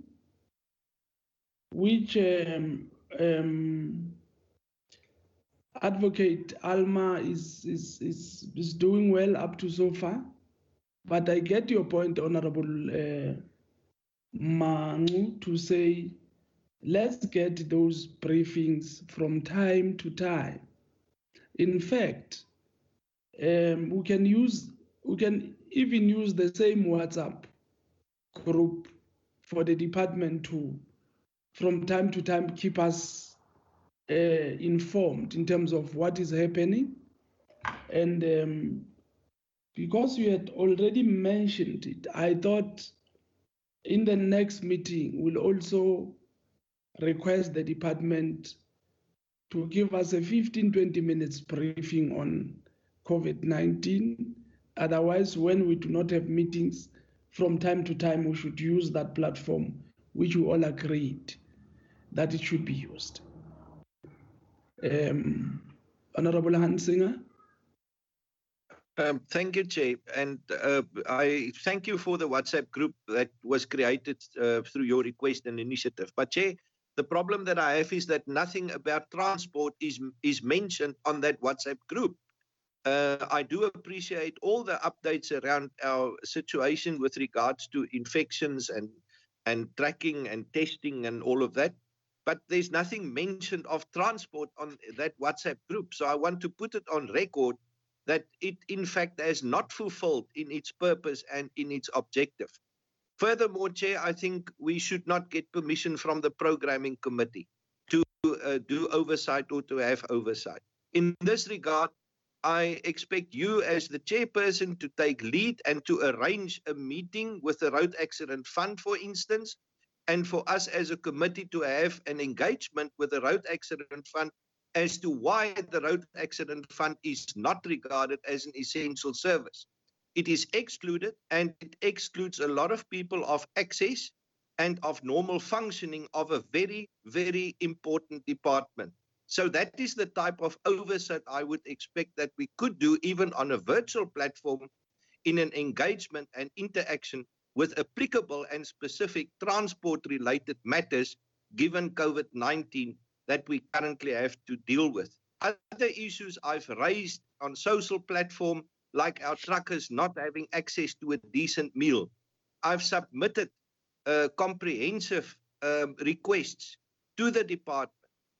[SPEAKER 1] which um, um, Advocate Alma is, is, is, is doing well up to so far. But I get your point, Honorable uh, Mangu, to say, let's get those briefings from time to time. In fact, um, we can use, we can even use the same WhatsApp group for the department to, from time to time, keep us uh, informed in terms of what is happening. And um, because you had already mentioned it, I thought in the next meeting, we'll also request the department to give us a fifteen, twenty minutes briefing on COVID nineteen. Otherwise, when we do not have meetings, from time to time, we should use that platform, which we all agreed that it should be used. Um, Honorable Hansinger.
[SPEAKER 7] Um, thank you, Chair. And uh, I thank you for the WhatsApp group that was created uh, through your request and initiative. But, Chair, the problem that I have is that nothing about transport is, is mentioned on that WhatsApp group. Uh, I do appreciate all the updates around our situation with regards to infections and, and tracking and testing and all of that. But there's nothing mentioned of transport on that WhatsApp group. So I want to put it on record that it, in fact, has not fulfilled in its purpose and in its objective. Furthermore, Chair, I think we should not get permission from the programming committee to uh, do oversight or to have oversight. In this regard, I expect you as the chairperson to take lead and to arrange a meeting with the Road Accident Fund, for instance, and for us as a committee to have an engagement with the Road Accident Fund as to why the Road Accident Fund is not regarded as an essential service. It is excluded, and it excludes a lot of people of access and of normal functioning of a very, very important department. So that is the type of oversight I would expect that we could do even on a virtual platform in an engagement and interaction with applicable and specific transport-related matters given COVID nineteen that we currently have to deal with. Other issues I've raised on social platform, like our truckers not having access to a decent meal. I've submitted uh, comprehensive um, requests to the department.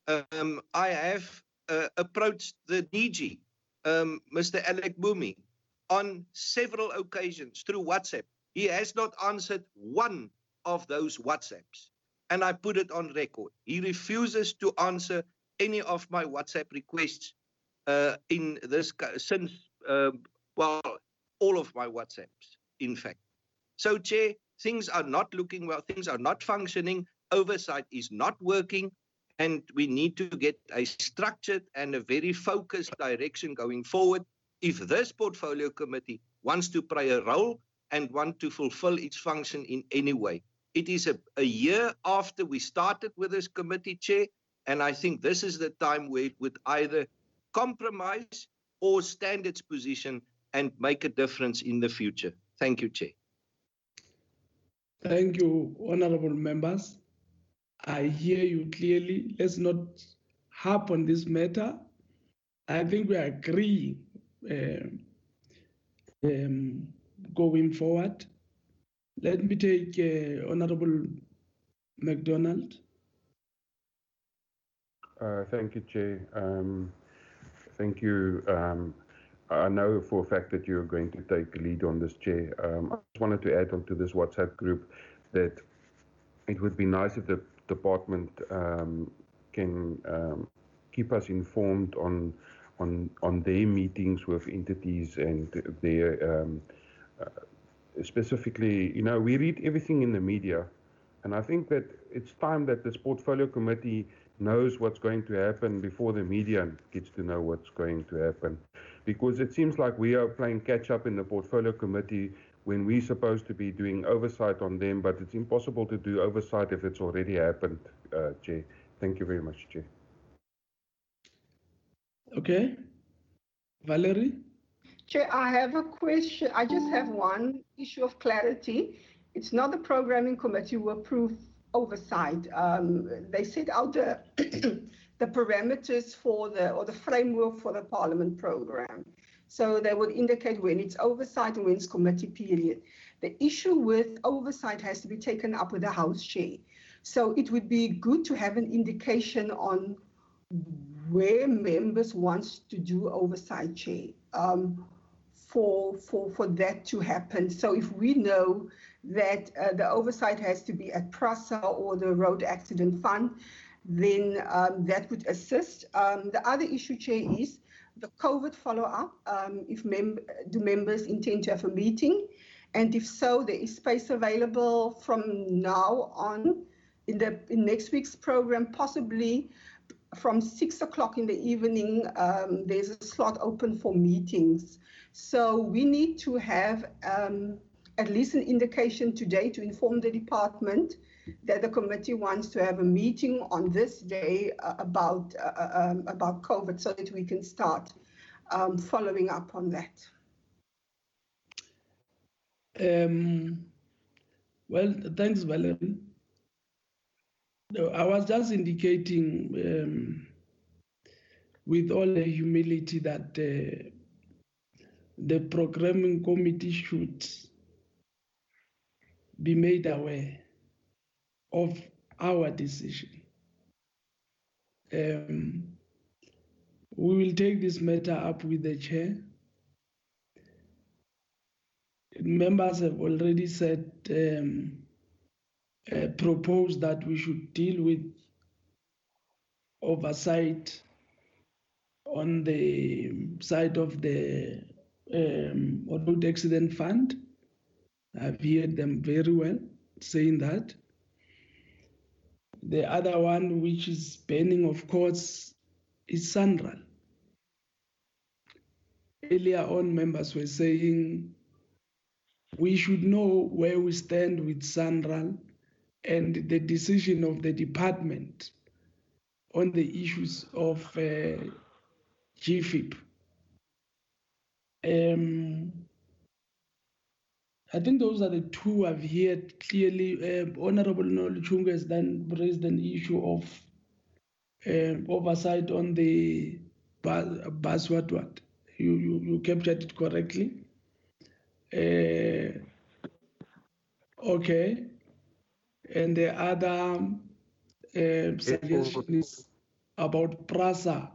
[SPEAKER 7] Um, I have uh, approached the D G, um, Mister Alec Boomy, on several occasions through WhatsApp. He has not answered one of those WhatsApps, and I put it on record. He refuses to answer any of my WhatsApp requests uh, in this since, uh, well, all of my WhatsApps, in fact. So, Chair, things are not looking well. Things are not functioning. Oversight is not working. And we need to get a structured and a very focused direction going forward if this portfolio committee wants to play a role and want to fulfill its function in any way. It is a, a year after we started with this committee, Chair, and I think this is the time where it would either compromise or stand its position and make a difference in the future. Thank you, Chair.
[SPEAKER 1] Thank you, honorable members. I hear you clearly. Let's not harp on this matter. I think we agree uh, um, going forward. Let me take uh, Honorable McDonald.
[SPEAKER 4] Uh, thank you, Chair. Um, thank you. Um, I know for a fact that you're going to take the lead on this, Chair. Um, I just wanted to add on to this WhatsApp group that it would be nice if the department um, can um, keep us informed on on on their meetings with entities and their um, uh, specifically, you know, we read everything in the media, and I think that it's time that this portfolio committee knows what's going to happen before the media gets to know what's going to happen, because it seems like we are playing catch up in the portfolio committee when we're supposed to be doing oversight on them, but it's impossible to do oversight if it's already happened, uh, Chair. Thank you very much, Chair.
[SPEAKER 1] Okay. Valerie?
[SPEAKER 2] Chair, I have a question. I just have one issue of clarity. It's not the programming committee who approved oversight. Um, they set out the, the parameters for the, or the framework for the Parliament program. So they would indicate when it's oversight and when it's committee period. The issue with oversight has to be taken up with the House Chair. So it would be good to have an indication on where members want to do oversight, Chair, um, for, for, for that to happen. So if we know that uh, the oversight has to be at PRASA or the Road Accident Fund, then um, that would assist. Um, the other issue, Chair, is the COVID follow-up, um, if mem do members intend to have a meeting, and if so, there is space available from now on in the in next week's program, possibly from six o'clock in the evening, um, there's a slot open for meetings. So we need to have um, at least an indication today to inform the department that the committee wants to have a meeting on this day uh, about uh, um, about COVID, so that we can start um, following up on that.
[SPEAKER 1] Um, well, thanks, Valerie. No, I was just indicating um, with all the humility that uh, the programming committee should be made aware of our decision. Um, we will take this matter up with the chair. Members have already said, um, uh, proposed that we should deal with oversight on the side of the um, road accident fund. I've heard them very well saying that. The other one, which is pending, of course, is SANRAL. Earlier on, members were saying we should know where we stand with SANRAL and the decision of the department on the issues of uh, G F I P. Um, I think those are the two I've heard clearly. Uh, Honorable Noluchunga has then raised an issue of uh, oversight on the bus, what, what? You, you, you captured it correctly. Uh, okay. And the other uh, suggestion is about PRASA.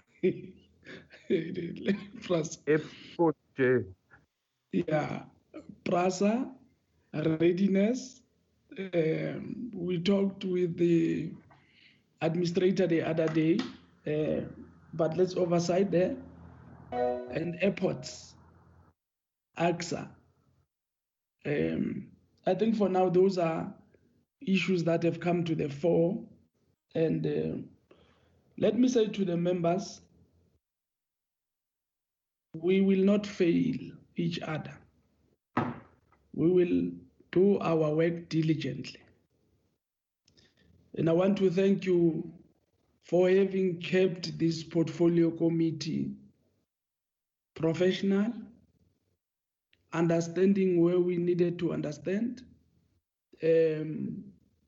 [SPEAKER 1] PRASA.
[SPEAKER 4] Airport, Chair.
[SPEAKER 1] Yeah, PRASA, readiness. Um, we talked with the administrator the other day, uh, but let's oversight there. And airports, A X A. Um, I think for now, those are issues that have come to the fore. And uh, let me say to the members, we will not fail each other. We will do our work diligently. And I want to thank you for having kept this portfolio committee professional, understanding where we needed to understand. Um,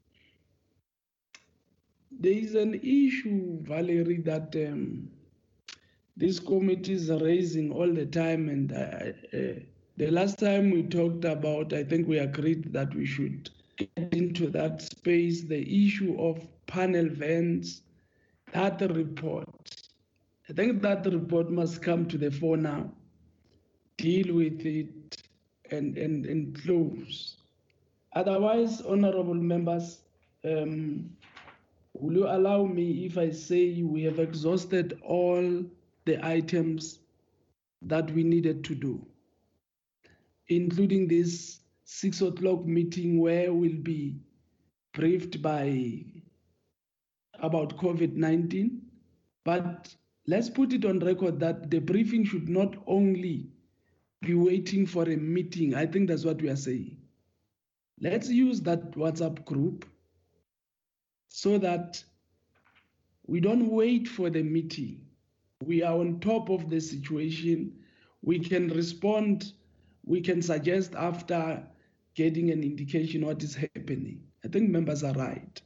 [SPEAKER 1] there is an issue, Valerie, that um, this committee is raising all the time. And uh, uh, the last time we talked about, I think we agreed that we should get into that space, the issue of panel vans, that report. I think that report must come to the fore now, deal with it and, and, and close. Otherwise, honorable members, um, will you allow me if I say we have exhausted all the items that we needed to do, including this six o'clock meeting where we'll be briefed by about COVID nineteen. But let's put it on record that the briefing should not only be waiting for a meeting. I think that's what we are saying. Let's use that WhatsApp group so that we don't wait for the meeting. We are on top of the situation. We can respond. We can suggest after getting an indication what is happening. I think members are right.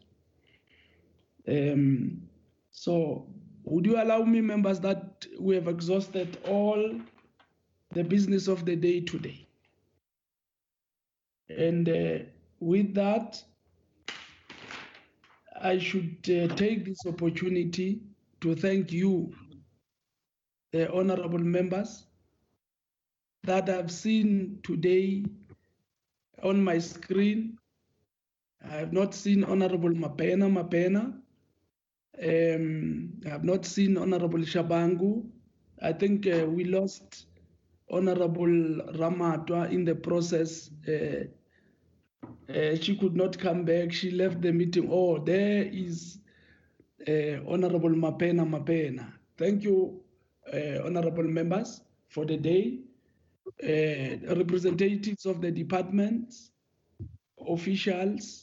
[SPEAKER 1] Um, so would you allow me, members, that we have exhausted all the business of the day today? And uh, with that, I should uh, take this opportunity to thank you, the honorable members, that I've seen today on my screen. I have not seen Honorable Mapena Mapena. Um, I have not seen Honorable Shabangu. I think uh, we lost Honorable Ramatwa in the process. Uh, uh, she could not come back. She left the meeting. Oh, there is uh, Honorable Mapena Mapena. Thank you, uh, honorable members, for the day. Uh, representatives of the departments, officials,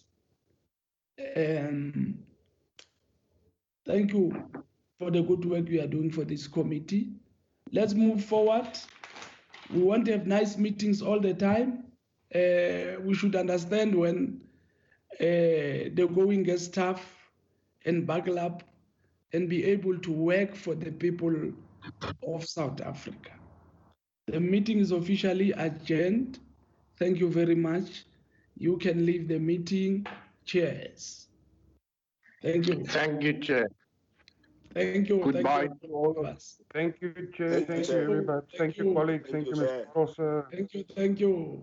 [SPEAKER 1] um, thank you for the good work you are doing for this committee. Let's move forward. We want to have nice meetings all the time. uh, we should understand when uh, the going gets tough and buckle up and be able to work for the people of South Africa. The meeting is officially adjourned. Thank you very much. You can leave the meeting. Cheers. Thank you.
[SPEAKER 8] Thank you, Chair.
[SPEAKER 1] Thank you.
[SPEAKER 8] Goodbye
[SPEAKER 1] Thank you.
[SPEAKER 8] to all of
[SPEAKER 1] us.
[SPEAKER 4] Thank you, Chair.
[SPEAKER 5] Thank
[SPEAKER 4] Thank,
[SPEAKER 5] you,
[SPEAKER 4] you,
[SPEAKER 5] Chair.
[SPEAKER 4] everybody. Thank,
[SPEAKER 1] Thank
[SPEAKER 4] you,
[SPEAKER 1] you.
[SPEAKER 4] colleagues.
[SPEAKER 5] Thank
[SPEAKER 4] Thank,
[SPEAKER 5] you,
[SPEAKER 4] you, Mister
[SPEAKER 5] Chair.
[SPEAKER 4] Prosser.
[SPEAKER 1] Thank you. Thank you.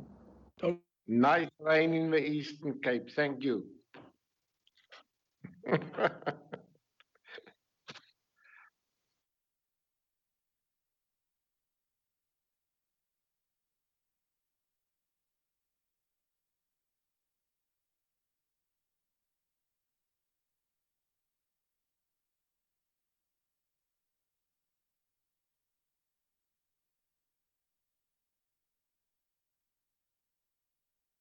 [SPEAKER 8] Nice rain in the Eastern Cape. Thank you.